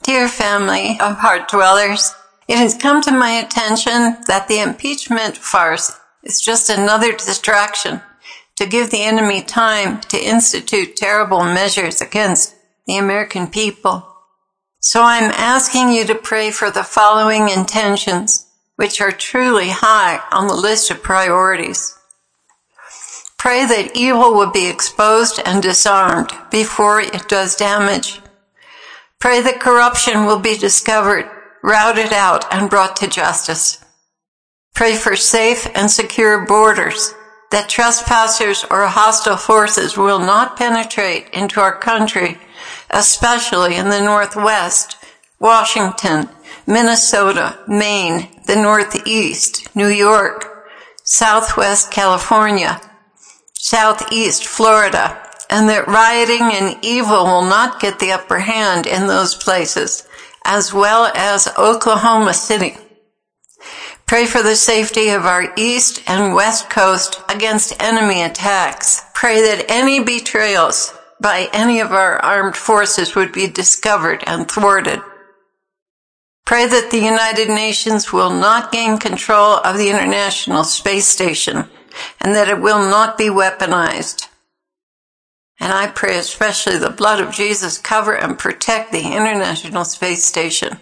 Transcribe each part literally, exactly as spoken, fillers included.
Dear family of heart dwellers, it has come to my attention that the impeachment farce is just another distraction to give the enemy time to institute terrible measures against the American people. So I'm asking you to pray for the following intentions, which are truly high on the list of priorities. Pray that evil will be exposed and disarmed before it does damage. Pray that corruption will be discovered, routed out, and brought to justice. Pray for safe and secure borders, that trespassers or hostile forces will not penetrate into our country, especially in the Northwest, Washington, Minnesota, Maine, the Northeast, New York, Southwest California, Southeast Florida, and that rioting and evil will not get the upper hand in those places, as well as Oklahoma City. Pray for the safety of our East and West Coast against enemy attacks. Pray that any betrayals by any of our armed forces would be discovered and thwarted. Pray that the United Nations will not gain control of the International Space Station and that it will not be weaponized. And I pray especially the blood of Jesus cover and protect the International Space Station.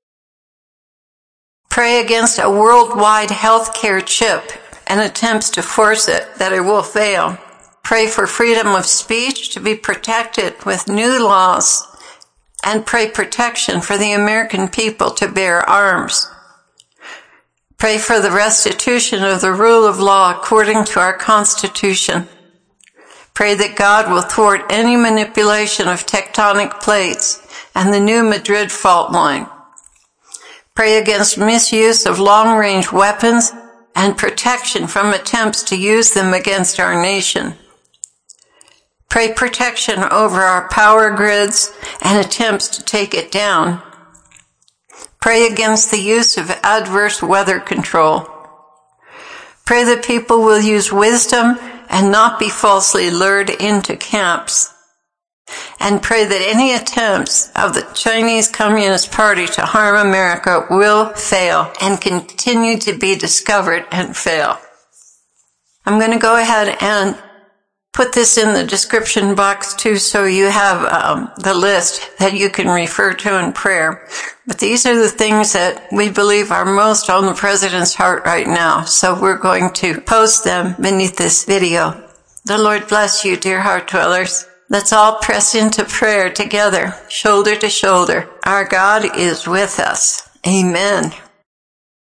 Pray against a worldwide healthcare chip and attempts to force it, that it will fail. Pray for freedom of speech to be protected with new laws, and pray protection for the American people to bear arms. Pray for the restitution of the rule of law according to our Constitution. Pray that God will thwart any manipulation of tectonic plates and the new Madrid fault line. Pray against misuse of long-range weapons and protection from attempts to use them against our nation. Pray protection over our power grids and attempts to take it down. Pray against the use of adverse weather control. Pray that people will use wisdom and not be falsely lured into camps. And pray that any attempts of the Chinese Communist Party to harm America will fail and continue to be discovered and fail. I'm going to go ahead and put this in the description box too, so you have um, the list that you can refer to in prayer. But these are the things that we believe are most on the President's heart right now. So we're going to post them beneath this video. The Lord bless you, dear heart dwellers. Let's all press into prayer together, shoulder to shoulder. Our God is with us. Amen.